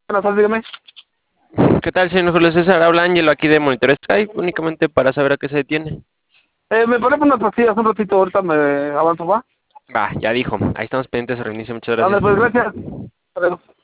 Buenas tardes, dígame. ¿Qué tal, señor Julio César? Habla Ángelo aquí de Monitor Skype, únicamente para saber a qué se detiene. Me paré por unas pastillas un ratito, ahorita me avanzo, ¿va? Va, ya dijo. Ahí estamos pendientes de su reinicio. Muchas Ándale, pues gracias. gracias. Adiós.